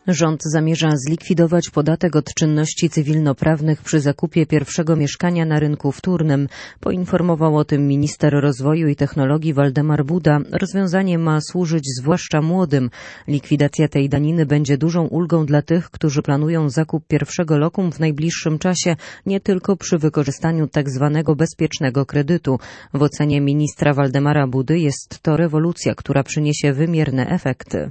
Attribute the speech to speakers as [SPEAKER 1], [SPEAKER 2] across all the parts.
[SPEAKER 1] Rząd zamierza zlikwidować podatek od czynności cywilnoprawnych przy zakupie pierwszego mieszkania na rynku wtórnym. Poinformował o tym minister rozwoju i technologii Waldemar Buda. Rozwiązanie ma służyć zwłaszcza młodym. Likwidacja tej daniny będzie dużą ulgą dla tych, którzy planują zakup pierwszego lokum w najbliższym czasie, nie tylko przy wykorzystaniu tzw. bezpiecznego kredytu. W ocenie ministra Waldemara Budy jest to rewolucja, która przyniesie wymierne efekty.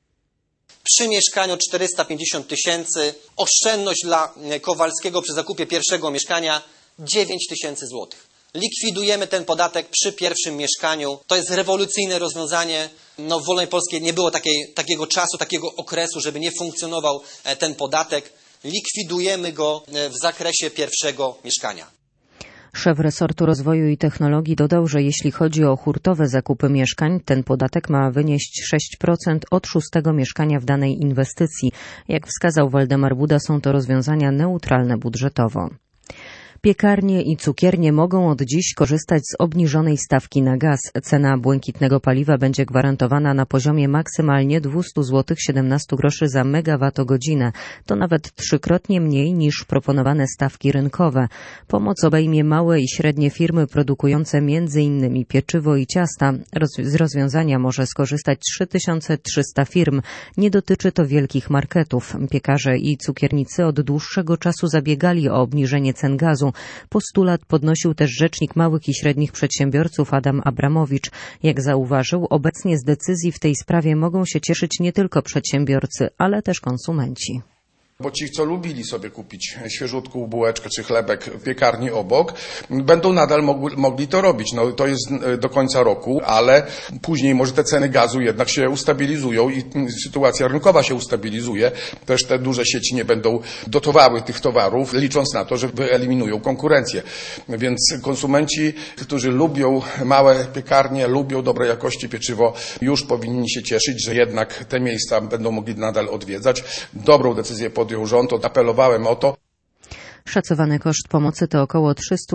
[SPEAKER 2] Przy mieszkaniu 450 000, oszczędność dla Kowalskiego przy zakupie pierwszego mieszkania 9 000 złotych. Likwidujemy ten podatek przy pierwszym mieszkaniu. To jest rewolucyjne rozwiązanie. W wolnej Polsce nie było takiego czasu, takiego okresu, żeby nie funkcjonował ten podatek. Likwidujemy go w zakresie pierwszego mieszkania.
[SPEAKER 1] Szef resortu rozwoju i technologii dodał, że jeśli chodzi o hurtowe zakupy mieszkań, ten podatek ma wynieść 6% od 6. mieszkania w danej inwestycji. Jak wskazał Waldemar Buda, są to rozwiązania neutralne budżetowo. Piekarnie i cukiernie mogą od dziś korzystać z obniżonej stawki na gaz. Cena błękitnego paliwa będzie gwarantowana na poziomie maksymalnie 200,17 zł za megawattogodzinę. To nawet 3-krotnie mniej niż proponowane stawki rynkowe. Pomoc obejmie małe i średnie firmy produkujące m.in. pieczywo i ciasta. Z rozwiązania może skorzystać 3300 firm. Nie dotyczy to wielkich marketów. Piekarze i cukiernicy od dłuższego czasu zabiegali o obniżenie cen gazu. Postulat podnosił też rzecznik małych i średnich przedsiębiorców Adam Abramowicz. Jak zauważył, obecnie z decyzji w tej sprawie mogą się cieszyć nie tylko przedsiębiorcy, ale też konsumenci.
[SPEAKER 3] Bo ci, co lubili sobie kupić świeżutką bułeczkę czy chlebek w piekarni obok, będą nadal mogli to robić. To jest do końca roku, ale później może te ceny gazu jednak się ustabilizują i sytuacja rynkowa się ustabilizuje. Też te duże sieci nie będą dotowały tych towarów, licząc na to, że wyeliminują konkurencję. Więc konsumenci, którzy lubią małe piekarnie, lubią dobrej jakości pieczywo, już powinni się cieszyć, że jednak te miejsca będą mogli nadal odwiedzać. Dobrą decyzję podjął rząd, apelowałem o to.
[SPEAKER 1] Szacowany koszt pomocy to około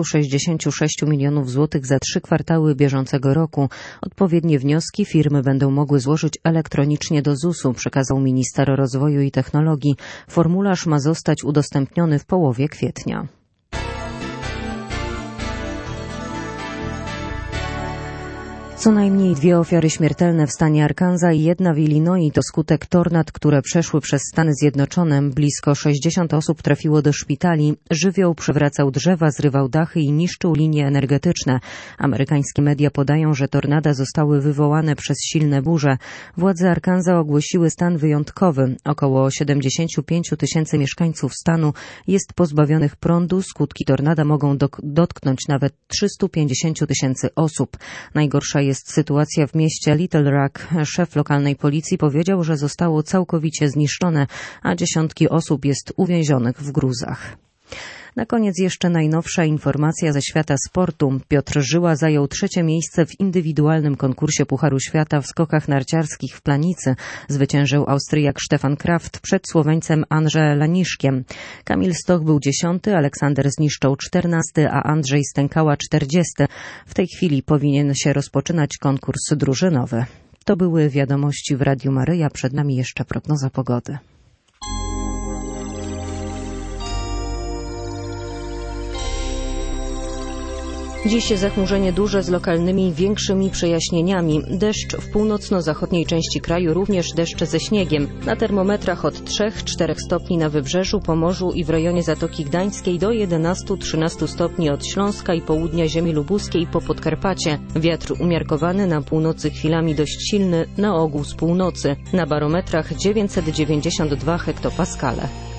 [SPEAKER 1] 366 milionów złotych za 3 kwartały bieżącego roku. Odpowiednie wnioski firmy będą mogły złożyć elektronicznie do ZUS-u, przekazał minister rozwoju i technologii. Formularz ma zostać udostępniony w połowie kwietnia. Co najmniej 2 ofiary śmiertelne w stanie Arkansas i 1 w Illinois to skutek tornad, które przeszły przez Stany Zjednoczone. Blisko 60 osób trafiło do szpitali. Żywioł przewracał drzewa, zrywał dachy i niszczył linie energetyczne. Amerykańskie media podają, że tornada zostały wywołane przez silne burze. Władze Arkansas ogłosiły stan wyjątkowy. Około 75 000 mieszkańców stanu jest pozbawionych prądu. Skutki tornada mogą dotknąć nawet 350 000 osób. Najgorsza jest sytuacja w mieście Little Rock. Szef lokalnej policji powiedział, że zostało całkowicie zniszczone, a dziesiątki osób jest uwięzionych w gruzach. Na koniec jeszcze najnowsza informacja ze świata sportu. Piotr Żyła zajął 3. miejsce w indywidualnym konkursie Pucharu Świata w skokach narciarskich w Planicy. Zwyciężył Austriak Stefan Kraft przed Słoweńcem Andrze Laniszkiem. Kamil Stoch był 10., Aleksander Zniszczoł 14., a Andrzej Stękała 40. W tej chwili powinien się rozpoczynać konkurs drużynowy. To były wiadomości w Radiu Maryja. Przed nami jeszcze prognoza pogody. Dziś zachmurzenie duże z lokalnymi większymi przejaśnieniami. Deszcz w północno-zachodniej części kraju, również deszcz ze śniegiem. Na termometrach od 3-4 stopni na wybrzeżu, Pomorzu i w rejonie Zatoki Gdańskiej do 11-13 stopni od Śląska i południa ziemi lubuskiej po Podkarpacie. Wiatr umiarkowany, na północy chwilami dość silny, na ogół z północy. Na barometrach 992 hektopaskale.